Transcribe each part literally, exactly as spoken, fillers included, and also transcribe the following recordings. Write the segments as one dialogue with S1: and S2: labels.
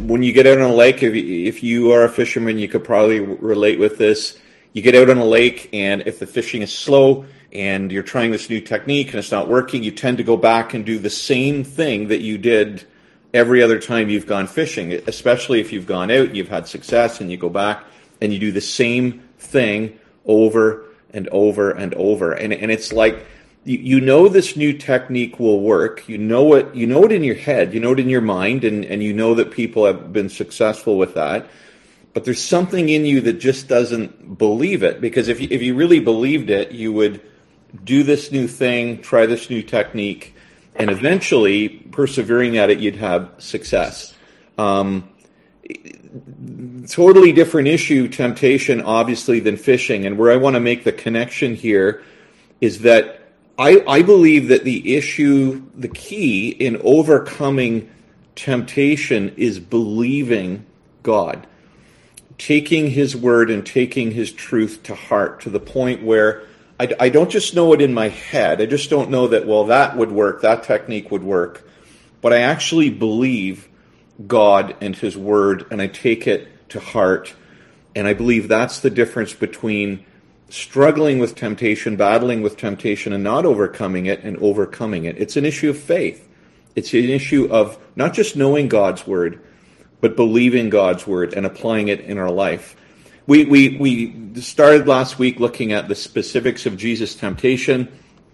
S1: when you get out on a lake, if you, if you are a fisherman, you could probably relate with this. You get out on a lake, and if the fishing is slow and you're trying this new technique and it's not working, you tend to go back and do the same thing that you did every other time you've gone fishing, especially if you've gone out, you've had success, and you go back and you do the same thing over and over and over. And, and it's like, you, you know this new technique will work. You know it, you know it in your head, you know it in your mind, and, and you know that people have been successful with that. But there's something in you that just doesn't believe it. Because if you, if you really believed it, you would do this new thing, try this new technique, and eventually, persevering at it, you'd have success. Um, totally different issue, temptation, obviously, than fishing. And where I want to make the connection here is that I, I believe that the issue, the key in overcoming temptation is believing God. Taking his word and taking his truth to heart, to the point where I, I don't just know it in my head. I just don't know that, well, that would work, that technique would work. But I actually believe God and his word, and I take it to heart. And I believe that's the difference between struggling with temptation, battling with temptation, and not overcoming it, and overcoming it. It's an issue of faith. It's an issue of not just knowing God's word, but believing God's word and applying it in our life. We we we started last week looking at the specifics of Jesus' temptation,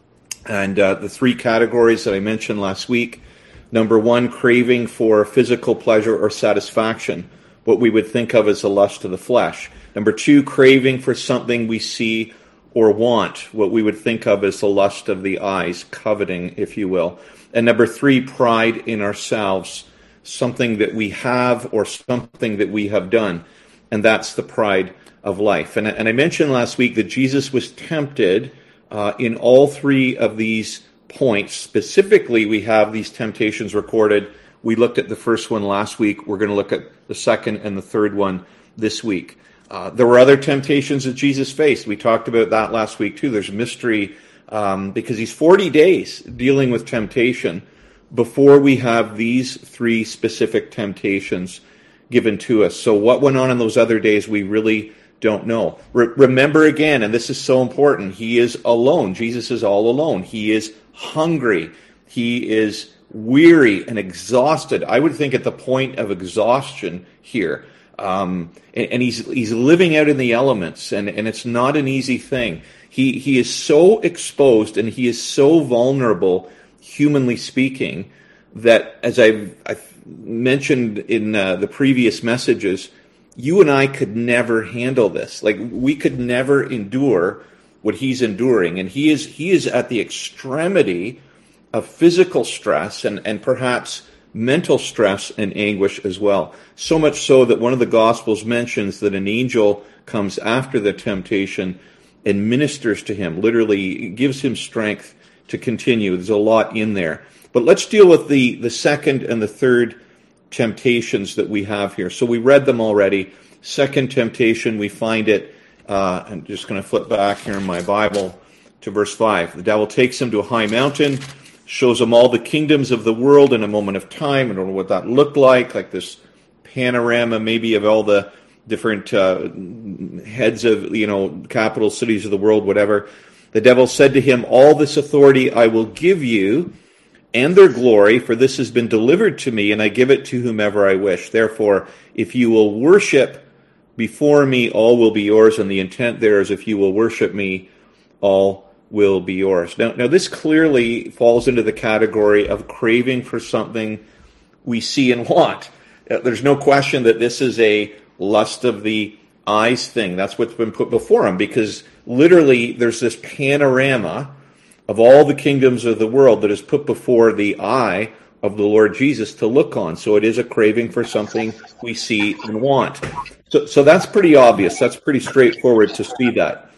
S1: and uh, the three categories that I mentioned last week. Number one, craving for physical pleasure or satisfaction, what we would think of as the lust of the flesh. Number two, craving for something we see or want, what we would think of as the lust of the eyes, coveting, if you will. And number three, pride in ourselves, something that we have or something that we have done. And that's the pride of life. And, and I mentioned last week that Jesus was tempted uh, in all three of these points. Specifically, we have these temptations recorded. We looked at the first one last week. We're going to look at the second and the third one this week. Uh, there were other temptations that Jesus faced. We talked about that last week too. There's mystery um, because he's forty days dealing with temptation before we have these three specific temptations given to us. So what went on in those other days, we really don't know. Re- remember again, and this is so important, he is alone. Jesus is all alone. He is hungry. He is weary and exhausted. I would think at the point of exhaustion here. Um, and, and he's he's living out in the elements, and, and it's not an easy thing. He he is so exposed and he is so vulnerable, humanly speaking, that as I've, I've mentioned in uh, the previous messages, you and I could never handle this. Like, we could never endure what he's enduring. And he is he is at the extremity of physical stress and, and perhaps mental stress and anguish as well. So much so that one of the Gospels mentions that an angel comes after the temptation and ministers to him, literally gives him strength to continue. There's a lot in there. But let's deal with the, the second and the third temptations that we have here. So we read them already. Second temptation, we find it, uh, I'm just going to flip back here in my Bible to verse five. The devil takes him to a high mountain, shows him all the kingdoms of the world in a moment of time. I don't know what that looked like, like this panorama maybe of all the different uh, heads of, you know, capital cities of the world, whatever. The devil said to him, all this authority I will give you, and their glory, for this has been delivered to me, and I give it to whomever I wish. Therefore, if you will worship before me, all will be yours, and the intent there is, if you will worship me, all will be yours. Now, now this clearly falls into the category of craving for something we see and want. There's no question that this is a lust of the eyes thing. That's what's been put before him, because literally there's this panorama of all the kingdoms of the world that is put before the eye of the Lord Jesus to look on. So it is a craving for something we see and want. So, so that's pretty obvious. That's pretty straightforward to see that.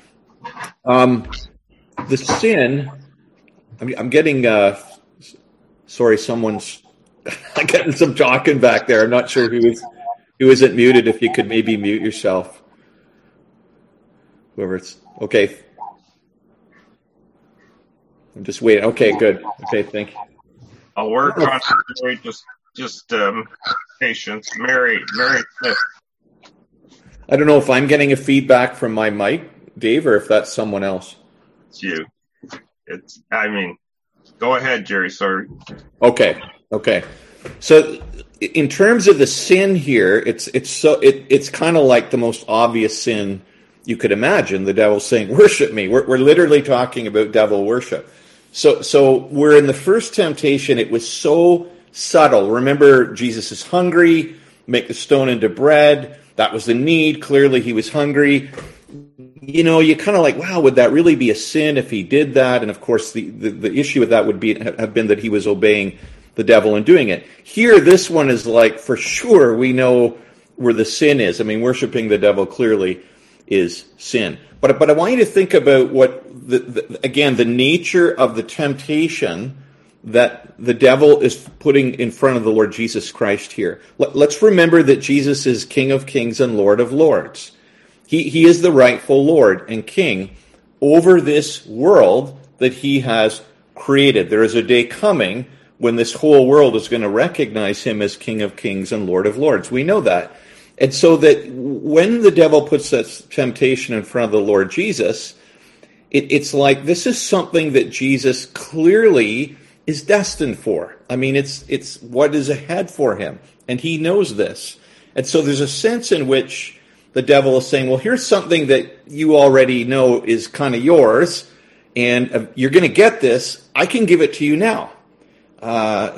S1: Um, the sin, I'm, I'm getting, uh, sorry, someone's getting some talking back there. I'm not sure who is, who isn't muted. If you could maybe mute yourself. Whoever it's, okay. I'm just waiting. Okay, good. Okay, thank you.
S2: I'll work on it. Just, just um, Patience, Mary, Mary Smith.
S1: I don't know if I'm getting a feedback from my mic, Dave, or if that's someone else.
S2: It's you. It's, I mean, go ahead, Jerry, sorry.
S1: Okay, okay. So in terms of the sin here, it's it's so it, it's kind of like the most obvious sin you could imagine. The devil's saying, worship me. We're, we're literally talking about devil worship. So so we're in the first temptation. It was so subtle. Remember, Jesus is hungry, make the stone into bread. That was the need. Clearly he was hungry. You know, you kind of like, wow, would that really be a sin if he did that? And of course, the, the, the issue with that would be have been that he was obeying the devil and doing it. Here, this one is like, for sure, we know where the sin is. I mean, worshiping the devil clearly is sin. But but I want you to think about what, the, the, again, the nature of the temptation that the devil is putting in front of the Lord Jesus Christ here. Let, let's remember that Jesus is King of Kings and Lord of Lords. He, he is the rightful Lord and King over this world that he has created. There is a day coming when this whole world is going to recognize him as King of Kings and Lord of Lords. We know that. And so that when the devil puts that temptation in front of the Lord Jesus, it, it's like this is something that Jesus clearly is destined for. I mean, it's it's what is ahead for him, and he knows this. And so there's a sense in which the devil is saying, well, here's something that you already know is kind of yours, and you're going to get this. I can give it to you now. Uh,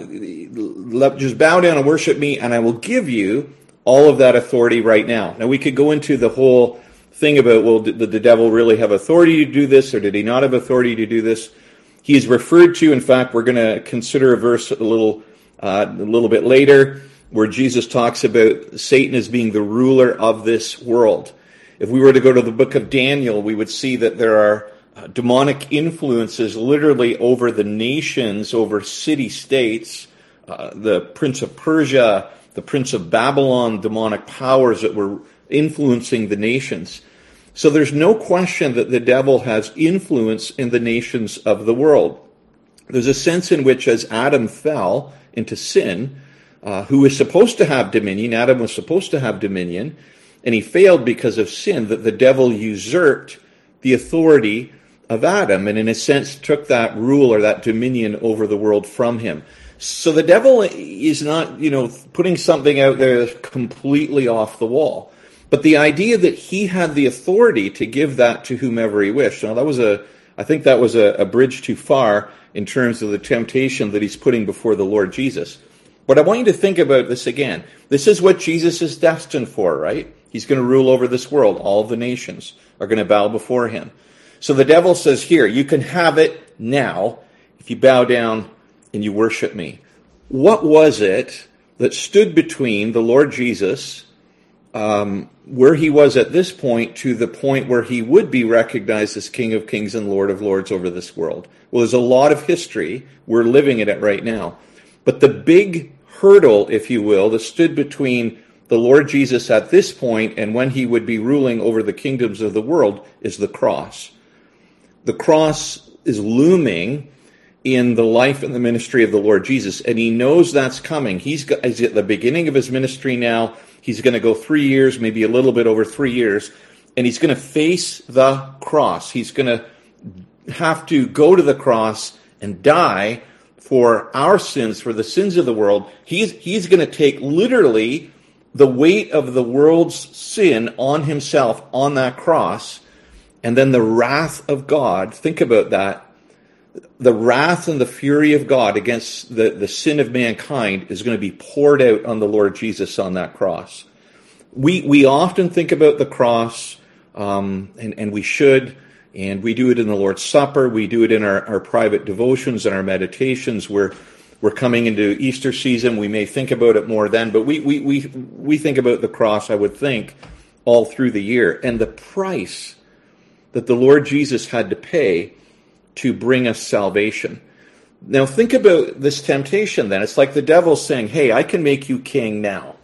S1: just bow down and worship me, and I will give you all of that authority right now. Now, we could go into the whole thing about, well, did the devil really have authority to do this, or did he not have authority to do this? He is referred to, in fact, we're going to consider a verse a little uh, a little bit later, where Jesus talks about Satan as being the ruler of this world. If we were to go to the book of Daniel, we would see that there are uh, demonic influences literally over the nations, over city-states, uh, the Prince of Persia, the Prince of Babylon, demonic powers that were influencing the nations. So there's no question that the devil has influence in the nations of the world. There's a sense in which as Adam fell into sin, uh, who was supposed to have dominion, Adam was supposed to have dominion, and he failed because of sin, that the devil usurped the authority of Adam, and in a sense took that rule or that dominion over the world from him. So the devil is not, you know, putting something out there that's completely off the wall. But the idea that he had the authority to give that to whomever he wished, now that was a, I think that was a, a bridge too far in terms of the temptation that he's putting before the Lord Jesus. But I want you to think about this again. This is what Jesus is destined for, right? He's going to rule over this world. All the nations are going to bow before him. So the devil says, here, you can have it now if you bow down and you worship me. What was it that stood between the Lord Jesus, um, where he was at this point, to the point where he would be recognized as King of Kings and Lord of Lords over this world? Well, there's a lot of history. We're living in it right now. But the big hurdle, if you will, that stood between the Lord Jesus at this point and when he would be ruling over the kingdoms of the world is the cross. The cross is looming in the life and the ministry of the Lord Jesus, and he knows that's coming. He's, got, he's at the beginning of his ministry now. He's going to go three years, maybe a little bit over three years, and he's going to face the cross. He's going to have to go to the cross and die for our sins, for the sins of the world. He's, he's going to take literally the weight of the world's sin on himself on that cross, and then the wrath of God, think about that, the wrath and the fury of God against the, the sin of mankind is going to be poured out on the Lord Jesus on that cross. We we often think about the cross, um, and, and we should, and we do it in the Lord's Supper, we do it in our, our private devotions and our meditations. We're, we're coming into Easter season, we may think about it more then, but we, we, we, we think about the cross, I would think, all through the year. And the price that the Lord Jesus had to pay to bring us salvation. Now think about this temptation then. It's like the devil saying, hey, I can make you king now.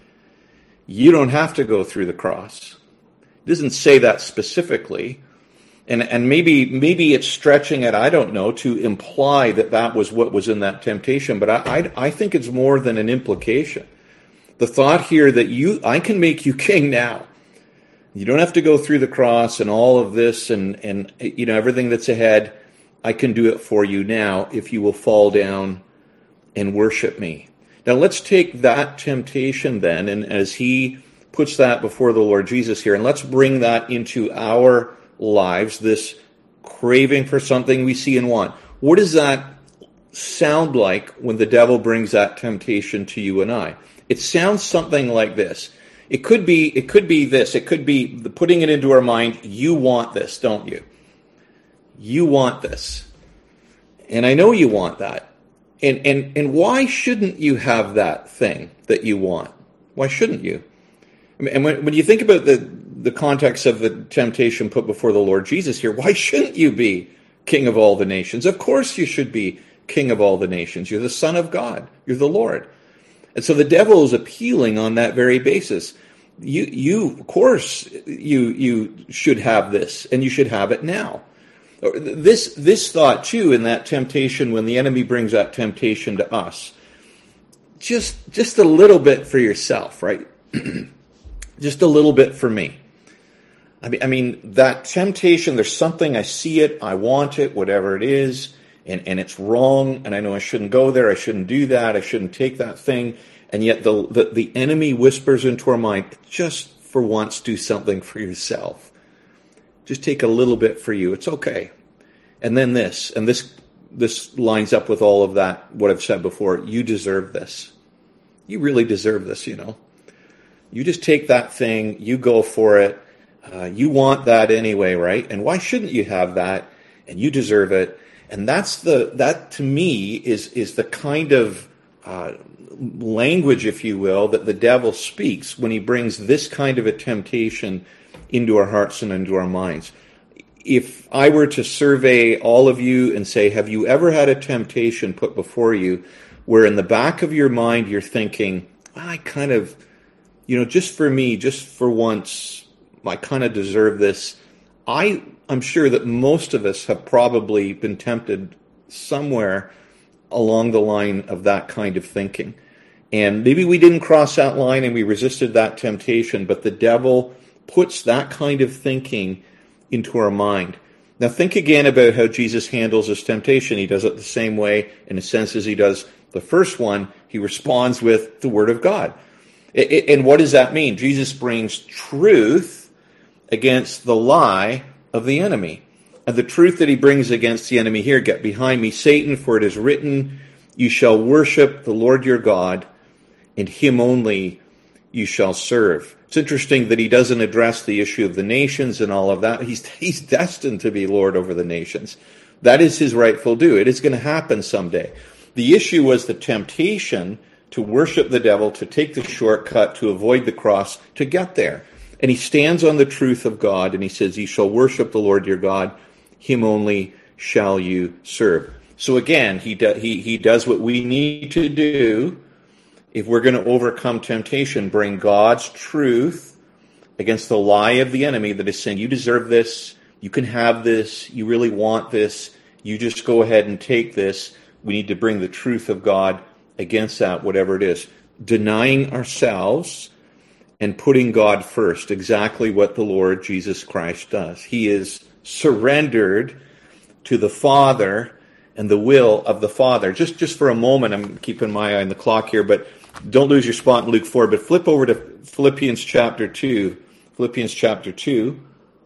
S1: You don't have to go through the cross. It doesn't say that specifically. And and maybe maybe it's stretching it, I don't know, to imply that that was what was in that temptation. But I, I, I think it's more than an implication. The thought here that you, I can make you king now. You don't have to go through the cross and all of this and, and you know, everything that's ahead. I can do it for you now if you will fall down and worship me. Now let's take that temptation then, and as he puts that before the Lord Jesus here, and let's bring that into our lives, this craving for something we see and want. What does that sound like when the devil brings that temptation to you and I? It sounds something like this. It could be, it could be this. It could be the putting it into our mind, you want this, don't you? You want this. And I know you want that. And and and why shouldn't you have that thing that you want? Why shouldn't you? I mean, and when, when you think about the, the context of the temptation put before the Lord Jesus here, why shouldn't you be king of all the nations? Of course you should be king of all the nations. You're the Son of God. You're the Lord. And so the devil is appealing on that very basis. You, you, of course, you, you should have this, and you should have it now. This, this thought too, in that temptation, when the enemy brings that temptation to us, just, just a little bit for yourself, right? Just a little bit for me. I mean, I mean, that temptation, there's something, I see it, I want it, whatever it is, and, and it's wrong, and I know I shouldn't go there, I shouldn't do that, I shouldn't take that thing, and yet the, the, the enemy whispers into our mind, just for once do something for yourself. Just take a little bit for you, it's okay. And then this, and this this lines up with all of that, what I've said before, you deserve this. You really deserve this, you know. You just take that thing, you go for it, uh, you want that anyway, right? And why shouldn't you have that? And you deserve it. And that's the, that to me is, is the kind of uh, language, if you will, that the devil speaks when he brings this kind of a temptation into our hearts and into our minds. If I were to survey all of you and say, have you ever had a temptation put before you where in the back of your mind you're thinking, I kind of, you know, just for me, just for once, I kind of deserve this. I, I'm sure that most of us have probably been tempted somewhere along the line of that kind of thinking. And maybe we didn't cross that line and we resisted that temptation, but the devil puts that kind of thinking into our mind. Now think again about how Jesus handles this temptation. He does it the same way, in a sense, as he does the first one. He responds with the Word of God. And what does that mean? Jesus brings truth against the lie of the enemy. And the truth that he brings against the enemy here, get behind me, Satan, for it is written, you shall worship the Lord your God, and him only you shall serve. It's interesting that he doesn't address the issue of the nations and all of that. He's, he's destined to be Lord over the nations. That is his rightful due. It is going to happen someday. The issue was the temptation to worship the devil, to take the shortcut, to avoid the cross, to get there. And he stands on the truth of God, and he says, you shall worship the Lord your God, him only shall you serve. So again, he, do, he, he does what we need to do if we're going to overcome temptation, bring God's truth against the lie of the enemy that is saying, you deserve this, you can have this, you really want this, you just go ahead and take this. We need to bring the truth of God against that, whatever it is. Denying ourselves and putting God first, exactly what the Lord Jesus Christ does. He is surrendered to the Father and the will of the Father. Just, just for a moment, I'm keeping my eye on the clock here, but don't lose your spot in Luke four, but flip over to Philippians chapter two. Philippians chapter two.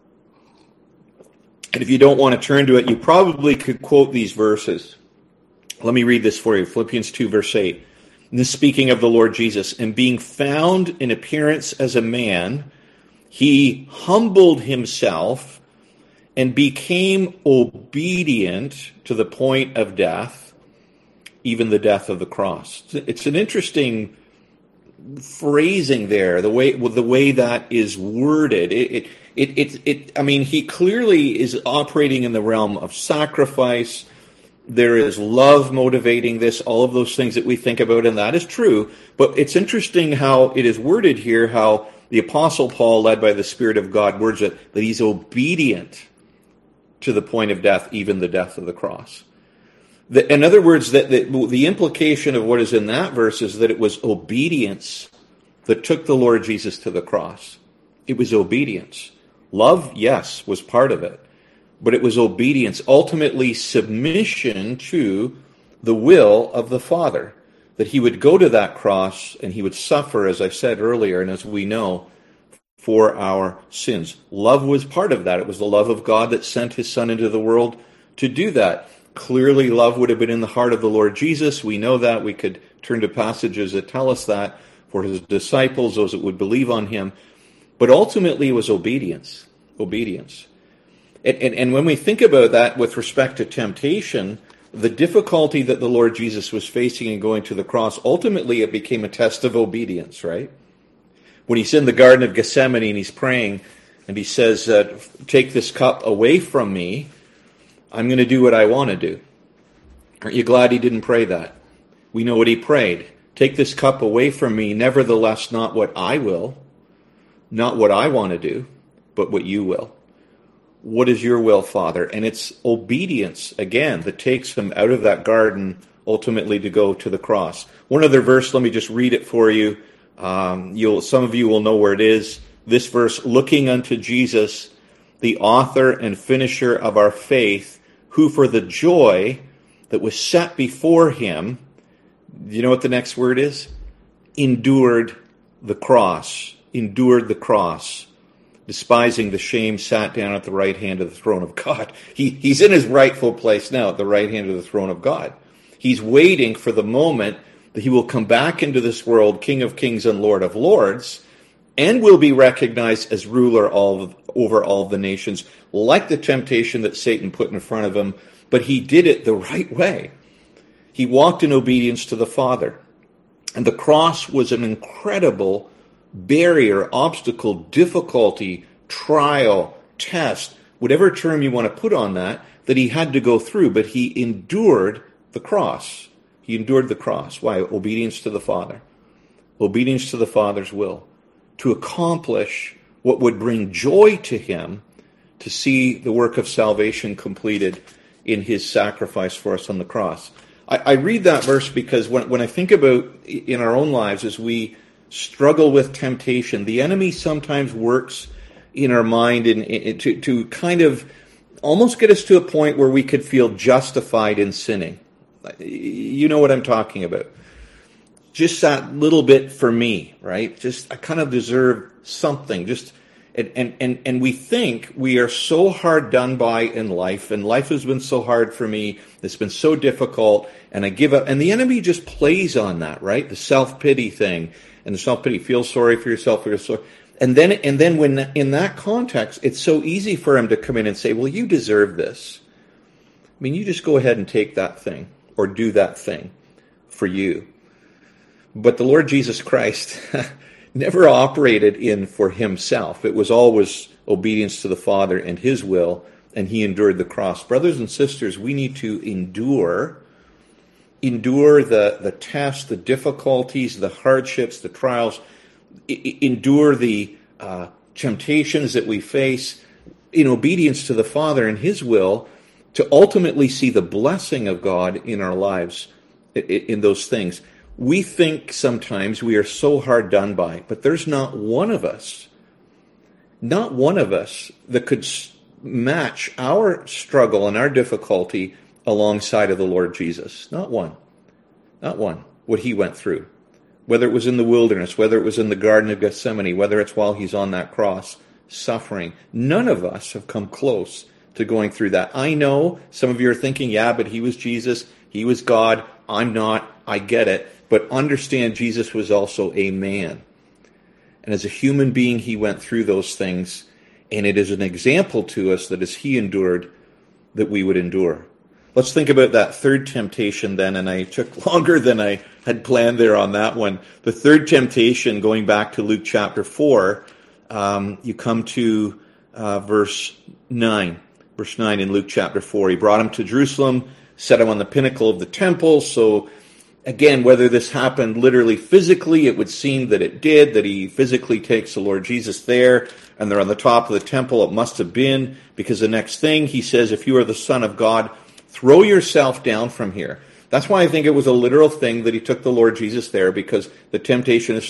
S1: And if you don't want to turn to it, you probably could quote these verses. Let me read this for you. Philippians two, verse eight. And this speaking of the Lord Jesus. And being found in appearance as a man, he humbled himself and became obedient to the point of death, even the death of the cross. It's an interesting phrasing there, the way the way that is worded. It, it, it, it, I mean, he clearly is operating in the realm of sacrifice. There is love motivating this, all of those things that we think about, and that is true. But it's interesting how it is worded here, how the Apostle Paul, led by the Spirit of God, words it, that he's obedient to the point of death, even the death of the cross. The, in other words, that the, the implication of what is in that verse is that it was obedience that took the Lord Jesus to the cross? It was obedience. Love, yes, was part of it, but it was obedience, ultimately submission to the will of the Father, that he would go to that cross and he would suffer, as I said earlier, and as we know, for our sins. Love was part of that. It was the love of God that sent his Son into the world to do that. Clearly, love would have been in the heart of the Lord Jesus. We know that. We could turn to passages that tell us that for his disciples, those that would believe on him. But ultimately, it was obedience. Obedience. And, and, and when we think about that with respect to temptation, the difficulty that the Lord Jesus was facing in going to the cross, ultimately it became a test of obedience, right? When he's in the Garden of Gethsemane and he's praying, and he says, uh, take this cup away from me, I'm going to do what I want to do. Aren't you glad he didn't pray that? We know what he prayed. Take this cup away from me, nevertheless not what I will, not what I want to do, but what you will. What is your will, Father? And it's obedience, again, that takes him out of that garden, ultimately to go to the cross. One other verse, let me just read it for you. Um, you'll, some of you will know where it is. This verse, looking unto Jesus, the author and finisher of our faith, who for the joy that was set before him, you know what the next word is? Endured the cross. Endured the cross. Despising the shame, sat down at the right hand of the throne of God. He, he's in his rightful place now, at the right hand of the throne of God. He's waiting for the moment that he will come back into this world, King of kings and Lord of lords, and will be recognized as ruler all of, over all of the nations, like the temptation that Satan put in front of him, but he did it the right way. He walked in obedience to the Father. And the cross was an incredible barrier, obstacle, difficulty, trial, test, whatever term you want to put on that, that he had to go through, but he endured the cross. He endured the cross. Why? Obedience to the Father. Obedience to the Father's will. To accomplish what would bring joy to him, to see the work of salvation completed in his sacrifice for us on the cross. I, I read that verse because when, when I think about in our own lives as we struggle with temptation, the enemy sometimes works in our mind in, in, to, to kind of almost get us to a point where we could feel justified in sinning. You know what I'm talking about. Just that little bit for me, right? Just, I kind of deserve something. Just, and, and, and, and we think we are so hard done by in life, and life has been so hard for me, it's been so difficult, and I give up. And the enemy just plays on that, right? The self-pity thing. And the self-pity, feel sorry for yourself, feel sorry. And then, and then when in that context, it's so easy for him to come in and say, well, you deserve this. I mean, you just go ahead and take that thing or do that thing for you. But the Lord Jesus Christ never operated in for himself. It was always obedience to the Father and his will, and he endured the cross. Brothers and sisters, we need to endure Endure the, the tests, the difficulties, the hardships, the trials. I, endure the uh, temptations that we face in obedience to the Father and his will to ultimately see the blessing of God in our lives in, in those things. We think sometimes we are so hard done by, but there's not one of us, not one of us that could match our struggle and our difficulty alongside of the Lord Jesus. Not one. Not one. What he went through. Whether it was in the wilderness, whether it was in the Garden of Gethsemane, whether it's while he's on that cross, suffering. None of us have come close to going through that. I know some of you are thinking, yeah, but he was Jesus. He was God. I'm not. I get it. But understand Jesus was also a man. And as a human being, he went through those things. And it is an example to us that as he endured, that we would endure. Let's think about that third temptation then, and I took longer than I had planned there on that one. The third temptation, going back to Luke chapter four, um, you come to uh, verse nine. Verse nine in Luke chapter four. He brought him to Jerusalem, set him on the pinnacle of the temple. So again, whether this happened literally physically, it would seem that it did, that he physically takes the Lord Jesus there, and they're on the top of the temple. It must have been, because the next thing he says, if you are the Son of God, throw yourself down from here. That's why I think it was a literal thing that he took the Lord Jesus there, because the temptation is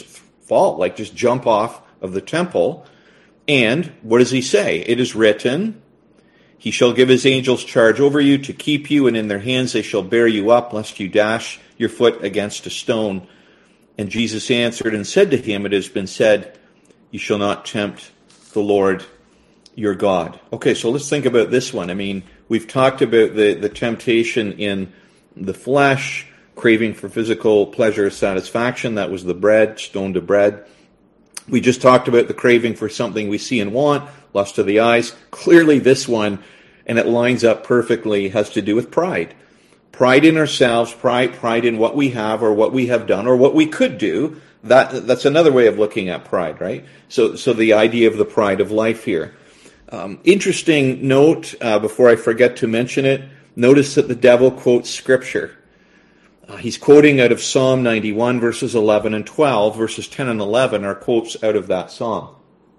S1: fall, like just jump off of the temple. And what does he say? It is written, he shall give his angels charge over you to keep you, and in their hands they shall bear you up, lest you dash your foot against a stone. And Jesus answered and said to him, it has been said, you shall not tempt the Lord your God. Okay, so let's think about this one. I mean, we've talked about the, the temptation in the flesh, craving for physical pleasure, satisfaction. That was the bread, stone to bread. We just talked about the craving for something we see and want, lust of the eyes. Clearly this one, and it lines up perfectly, has to do with pride. Pride in ourselves, pride, pride in what we have or what we have done or what we could do. That, that's another way of looking at pride, right? So, so the idea of the pride of life here. Um, interesting note, uh, before I forget to mention it, notice that the devil quotes Scripture. Uh, he's quoting out of Psalm ninety-one, verses eleven and twelve. Verses ten and eleven are quotes out of that psalm.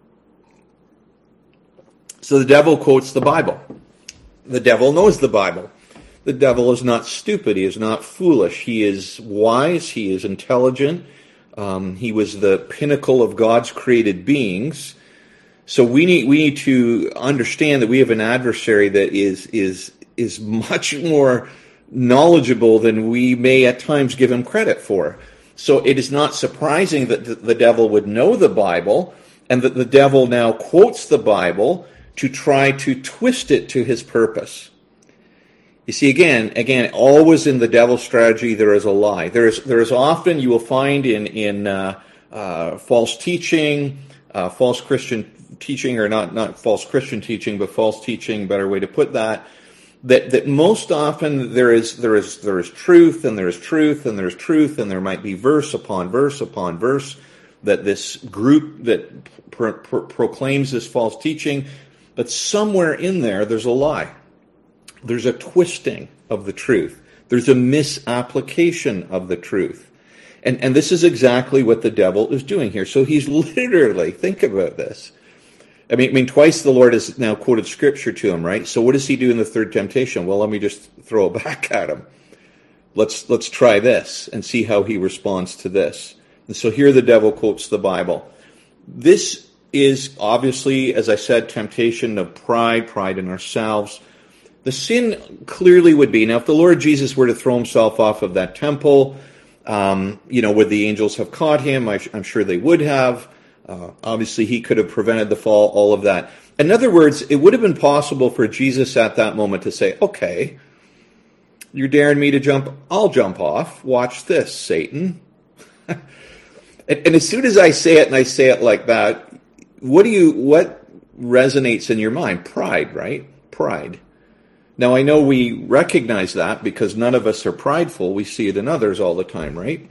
S1: So the devil quotes the Bible. The devil knows the Bible. The devil is not stupid. He is not foolish. He is wise. He is intelligent. Um, he was the pinnacle of God's created beings. So we need we need to understand that we have an adversary that is is is much more knowledgeable than we may at times give him credit for. So it is not surprising that the devil would know the Bible, and that the devil now quotes the Bible to try to twist it to his purpose. You see, again, again, always in the devil's strategy there is a lie. There is there is often, you will find in in uh, uh, false teaching, uh, false Christian teaching, or not not false Christian teaching, but false teaching, better way to put that. That that most often there is there is there is truth and there is truth and there is truth and there might be verse upon verse upon verse that this group that pro- pro- proclaims this false teaching, but somewhere in there there's a lie. There's a twisting of the truth. There's a misapplication of the truth. And and this is exactly what the devil is doing here. So he's literally, think about this. I mean, I mean, twice the Lord has now quoted Scripture to him, right? So what does he do in the third temptation? Well, let me just throw it back at him. Let's let's try this and see how he responds to this. And so here the devil quotes the Bible. This is obviously, as I said, temptation of pride, pride in ourselves. The sin clearly would be, now if the Lord Jesus were to throw himself off of that temple, um, you know, would the angels have caught him? I, I'm sure they would have. Uh, obviously, he could have prevented the fall, all of that. In other words, it would have been possible for Jesus at that moment to say, okay, you're daring me to jump, I'll jump off. Watch this, Satan. and, and as soon as I say it and I say it like that, what do you, what resonates in your mind? Pride, right? Pride. Now, I know we recognize that because none of us are prideful. We see it in others all the time, right?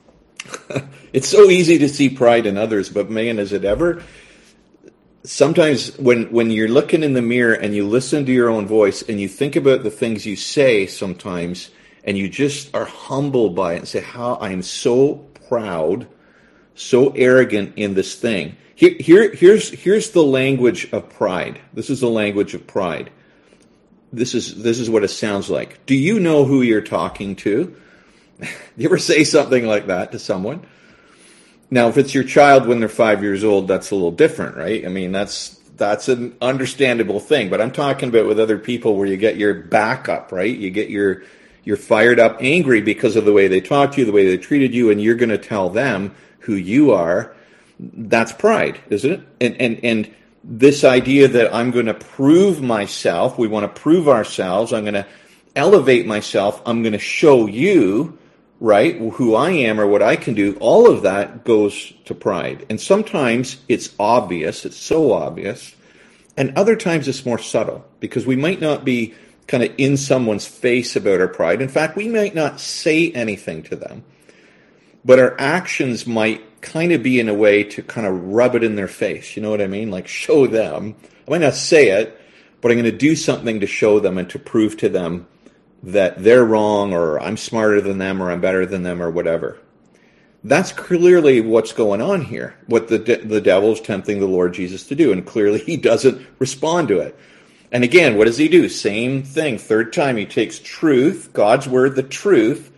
S1: It's so easy to see pride in others, but man, is it ever? Sometimes when, when you're looking in the mirror and you listen to your own voice and you think about the things you say sometimes, and you just are humbled by it and say, how I am so proud, so arrogant in this thing. Here, here, here's, here's the language of pride. This is the language of pride. This is, this is what it sounds like. Do you know who you're talking to? You ever say something like that to someone? Now, if it's your child when they're five years old, that's a little different, right? I mean, that's that's an understandable thing. But I'm talking about with other people where you get your back up, right? You get your you're fired up, angry because of the way they talked to you, the way they treated you, and you're going to tell them who you are. That's pride, isn't it? And and and this idea that I'm going to prove myself, we want to prove ourselves, I'm going to elevate myself, I'm going to show you, right, who I am or what I can do, all of that goes to pride. And sometimes it's obvious, it's so obvious, and other times it's more subtle, because we might not be kind of in someone's face about our pride. In fact, we might not say anything to them, but our actions might kind of be in a way to kind of rub it in their face, you know what I mean? Like show them. I might not say it, but I'm going to do something to show them and to prove to them that they're wrong, or I'm smarter than them, or I'm better than them, or whatever. That's clearly what's going on here, what the de- the devil is tempting the Lord Jesus to do, and clearly he doesn't respond to it. And again, what does he do? Same thing, third time, he takes truth, God's word, the truth,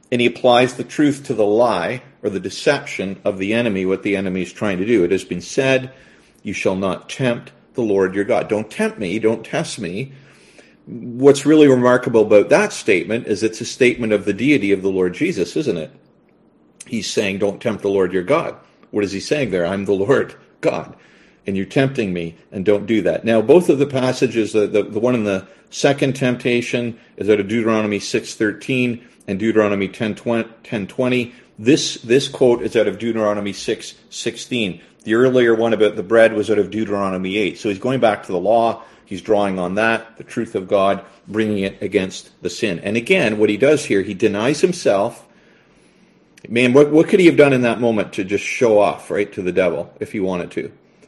S1: And he applies the truth to the lie or the deception of the enemy, what the enemy is trying to do. It has been said, you shall not tempt the Lord your God. Don't tempt me, don't test me. What's really remarkable about that statement is it's a statement of the deity of the Lord Jesus, isn't it? He's saying, don't tempt the Lord your God. What is he saying there? I'm the Lord God, and you're tempting me, and don't do that. Now, both of the passages, the, the, the one in the second temptation is out of Deuteronomy six thirteen and Deuteronomy ten twenty. This, this quote is out of Deuteronomy six sixteen. The earlier one about the bread was out of Deuteronomy eight. So he's going back to the law. He's drawing on that, the truth of God, bringing it against the sin. And again, what he does here, he denies himself. Man, what, what could he have done in that moment to just show off, right, to the devil, if he wanted to?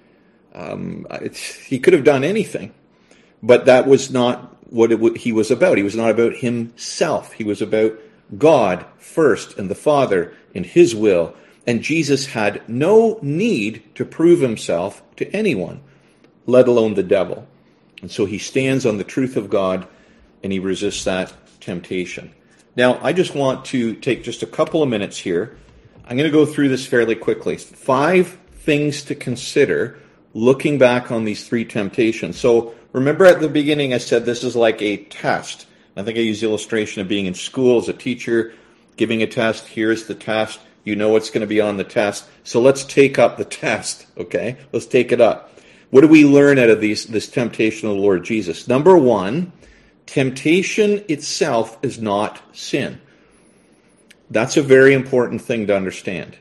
S1: Um, it's, he could have done anything. But that was not what it, he was about. He was not about himself. He was about God first and the Father and his will. And Jesus had no need to prove himself to anyone, let alone the devil. And so he stands on the truth of God and he resists that temptation. Now, I just want to take just a couple of minutes here. I'm going to go through this fairly quickly. Five things to consider looking back on these three temptations. So remember at the beginning I said this is like a test. I think I used the illustration of being in school as a teacher, giving a test. Here's the test. You know what's going to be on the test. So let's take up the test, okay? Let's take it up. What do we learn out of these, this temptation of the Lord Jesus? Number one, temptation itself is not sin. That's a very important thing to understand.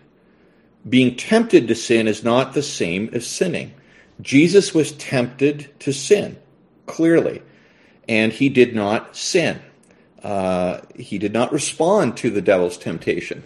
S1: Being tempted to sin is not the same as sinning. Jesus was tempted to sin, clearly, and he did not sin. Uh, he did not respond to the devil's temptation.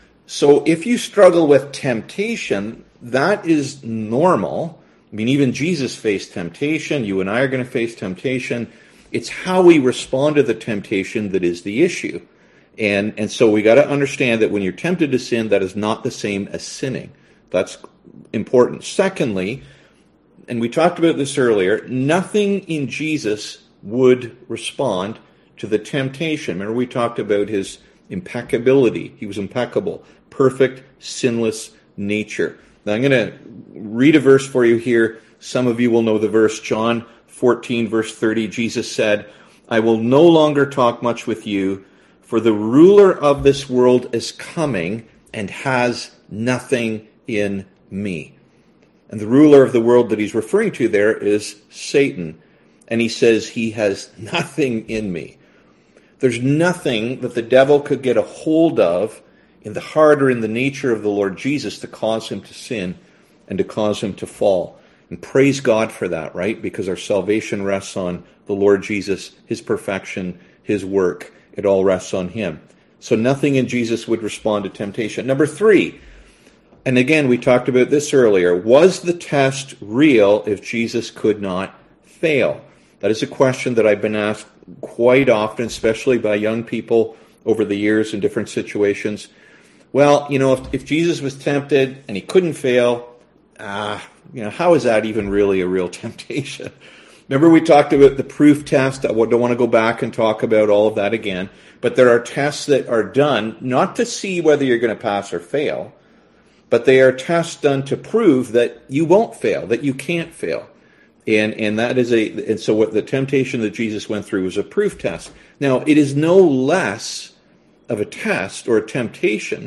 S1: So if you struggle with temptation, that is normal. I mean, even Jesus faced temptation. You and I are going to face temptation. It's how we respond to the temptation that is the issue. And, and so we got to understand that when you're tempted to sin, that is not the same as sinning. That's important. Secondly, and we talked about this earlier, nothing in Jesus would respond to the temptation. Remember we talked about his impeccability. He was impeccable, perfect, sinless nature. Now I'm going to read a verse for you here. Some of you will know the verse, John fourteen, verse thirty. Jesus said, I will no longer talk much with you, for the ruler of this world is coming and has nothing in me. And the ruler of the world that he's referring to there is Satan. And he says, he has nothing in me. There's nothing that the devil could get a hold of in the heart or in the nature of the Lord Jesus to cause him to sin and to cause him to fall. And praise God for that, right? Because our salvation rests on the Lord Jesus, his perfection, his work. It all rests on him. So nothing in Jesus would respond to temptation. Number three, and again, we talked about this earlier, was the test real if Jesus could not fail? That is a question that I've been asked quite often, especially by young people over the years in different situations. Well, you know, if, if Jesus was tempted and he couldn't fail, ah, you know, how is that even really a real temptation? Remember we talked about the proof test. I don't want to go back and talk about all of that again. But there are tests that are done not to see whether you're going to pass or fail, but they are tests done to prove that you won't fail, that you can't fail. And and that is a and so what the temptation that Jesus went through was a proof test. Now, it is no less of a test or a temptation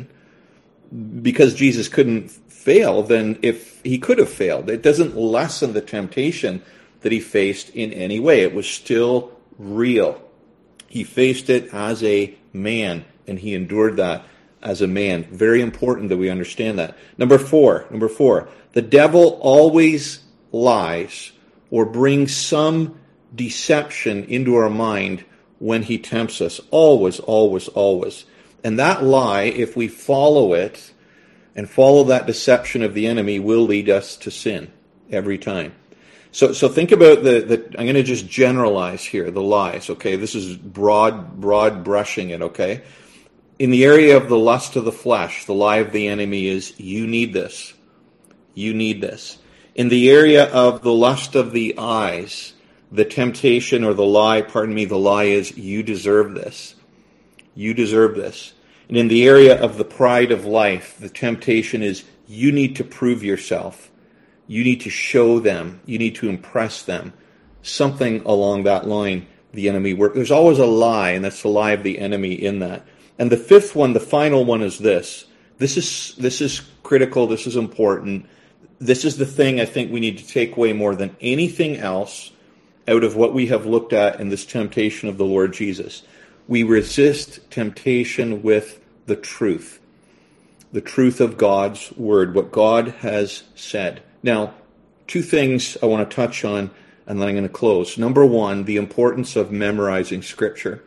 S1: because Jesus couldn't fail than if he could have failed. It doesn't lessen the temptation that he faced in any way. It was still real. He faced it as a man, and he endured that as a man. Very important that we understand that. Number four, number four, the devil always lies or brings some deception into our mind when he tempts us. Always, always, always. And that lie, if we follow it and follow that deception of the enemy, will lead us to sin every time. So so think about the, the I'm going to just generalize here, the lies, okay? This is broad, broad brushing it, okay? In the area of the lust of the flesh, the lie of the enemy is, you need this. You need this. In the area of the lust of the eyes, the temptation or the lie, pardon me, the lie is, you deserve this. You deserve this. And in the area of the pride of life, the temptation is you need to prove yourself. You need to show them. You need to impress them. Something along that line, the enemy works. There's always a lie, and that's the lie of the enemy in that. And the fifth one, the final one, is this. This is this is critical. This is important. This is the thing I think we need to take away more than anything else out of what we have looked at in this temptation of the Lord Jesus. We resist temptation with the truth. The truth of God's word, what God has said. Now, two things I want to touch on, and then I'm going to close. Number one, the importance of memorizing Scripture.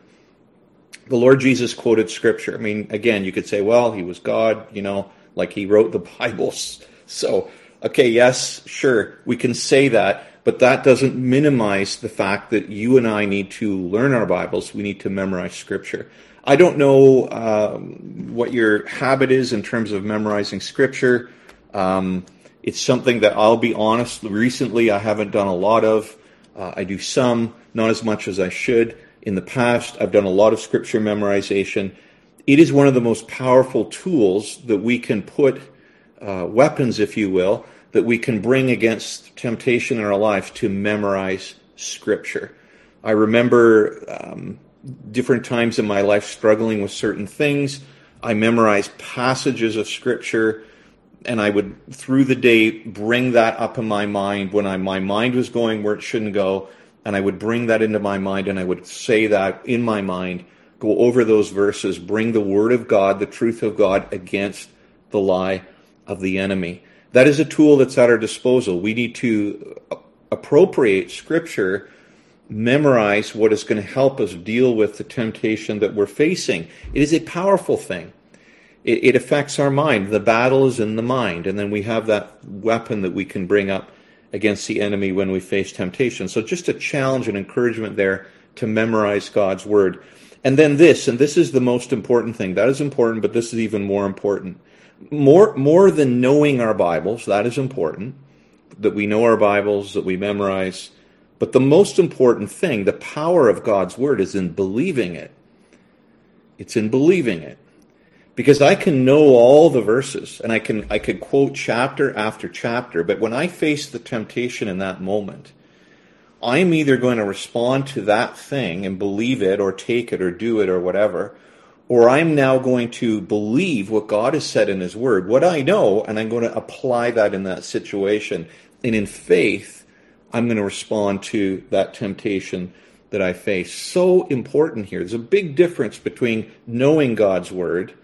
S1: The Lord Jesus quoted Scripture. I mean, again, you could say, well, he was God, you know, like he wrote the Bibles. So, okay, yes, sure, we can say that, but that doesn't minimize the fact that you and I need to learn our Bibles. We need to memorize Scripture. I don't know um, what your habit is in terms of memorizing Scripture. Um, it's something that, I'll be honest, recently I haven't done a lot of. Uh, I do some, not as much as I should. In the past, I've done a lot of Scripture memorization. It is one of the most powerful tools that we can put, uh, weapons, if you will, that we can bring against temptation in our life to memorize Scripture. I remember um, different times in my life struggling with certain things. I memorized passages of Scripture, and I would, through the day, bring that up in my mind when I, my mind was going where it shouldn't go, and I would bring that into my mind, and I would say that in my mind, go over those verses, bring the Word of God, the truth of God, against the lie of the enemy. That is a tool that's at our disposal. We need to appropriate Scripture, memorize what is going to help us deal with the temptation that we're facing. It is a powerful thing. It, it affects our mind. The battle is in the mind, and then we have that weapon that we can bring up against the enemy when we face temptation. So just a challenge and encouragement there to memorize God's Word. And then this, and this is the most important thing. That is important, but this is even more important. More, more than knowing our Bibles, that is important, that we know our Bibles, that we memorize. But the most important thing, the power of God's Word, is in believing it. It's in believing it. Because I can know all the verses, and I can I could quote chapter after chapter, but when I face the temptation in that moment, I'm either going to respond to that thing and believe it, or take it, or do it, or whatever, or I'm now going to believe what God has said in His Word, what I know, and I'm going to apply that in that situation. And in faith, I'm going to respond to that temptation that I face. So important here. There's a big difference between knowing God's Word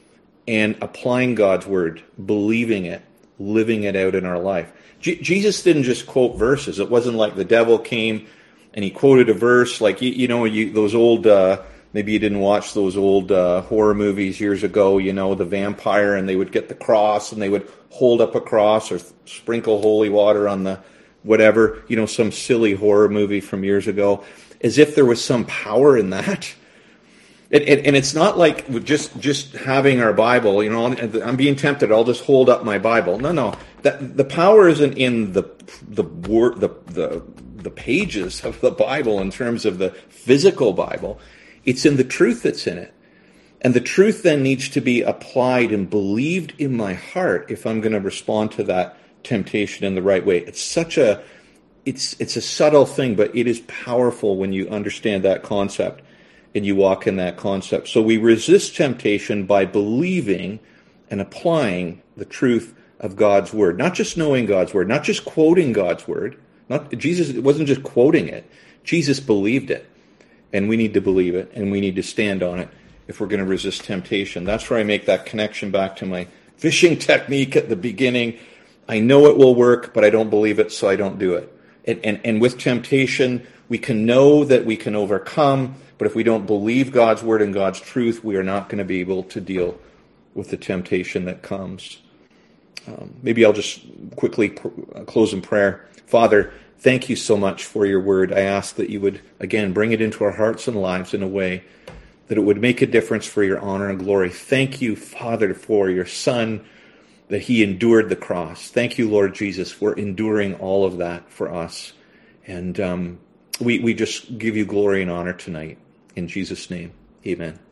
S1: and applying God's Word, believing it, living it out in our life. J- Jesus didn't just quote verses. It wasn't like the devil came and he quoted a verse like, you, you know, you, those old, uh, maybe you didn't watch those old uh, horror movies years ago, you know, the vampire, and they would get the cross and they would hold up a cross or th- sprinkle holy water on the whatever, you know, some silly horror movie from years ago, as if there was some power in that. And, and, and it's not like just just having our Bible, you know, I'm being tempted, I'll just hold up my Bible. No, no. That, the power isn't in the the word, the, the the pages of the Bible in terms of the physical Bible. It's in the truth that's in it. And the truth then needs to be applied and believed in my heart if I'm going to respond to that temptation in the right way. It's such a it's it's a subtle thing, but it is powerful when you understand that concept and you walk in that concept. So we resist temptation by believing and applying the truth of God's Word. Not just knowing God's Word, not just quoting God's Word. Not Jesus it wasn't just quoting it. Jesus believed it. And we need to believe it, and we need to stand on it if we're going to resist temptation. That's where I make that connection back to my fishing technique at the beginning. I know it will work, but I don't believe it, so I don't do it. And, and, and with temptation, we can know that we can overcome, but if we don't believe God's Word and God's truth, we are not going to be able to deal with the temptation that comes. Um, maybe I'll just quickly pr- close in prayer. Father, thank you so much for your Word. I ask that you would, again, bring it into our hearts and lives in a way that it would make a difference for your honor and glory. Thank you, Father, for your Son, that he endured the cross. Thank you, Lord Jesus, for enduring all of that for us. And um, we, we just give you glory and honor tonight. In Jesus' name, amen.